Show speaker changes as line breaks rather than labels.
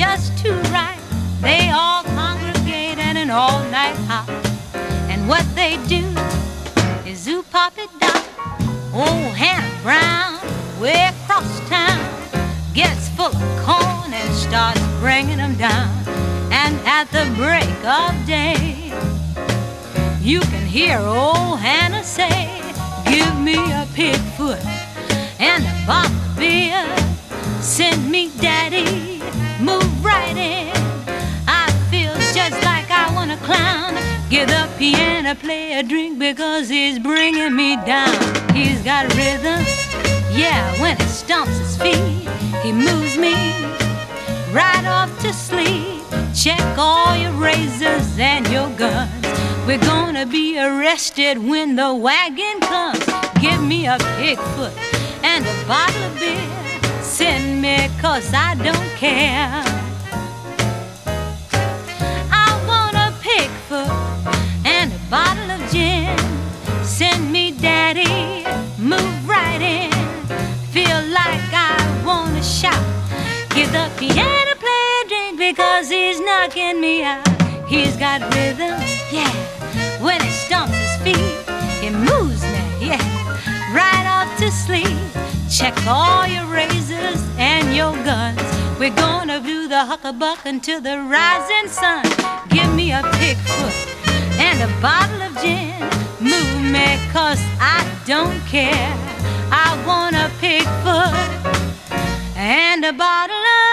just too right. They all congregate at an all-night hop, and what they do is zoo pop it dot. Old Hannah Brown, way across town, gets full of corn and starts bringing them down. And at the break of day, you can hear old Hannah say, give me a pig foot and a bottle of beer. Send me daddy, move right in. I feel just like I want to clown. Give the piano player a drink because he's bringing me down. He's got rhythm, yeah, when he stomps his feet, he moves me right off to sleep. Check all your razors and your guns. We're gonna be arrested when the wagon comes. Give me a pig foot and a bottle of beer. Send me 'cause I don't care. I want a pig foot and a bottle of gin. Send me daddy, move right in. Feel like I wanna shout. Give the piano player a drink because he's knocking me out. He's got rhythm, yeah, when he stomps his feet, he moves me, yeah, right off to sleep. Check all your razors and your guns. We're gonna do the huckabuck until the rising sun. Give me a pig foot and a bottle of gin. Move me 'cause I don't care. I want a pig foot and a bottle of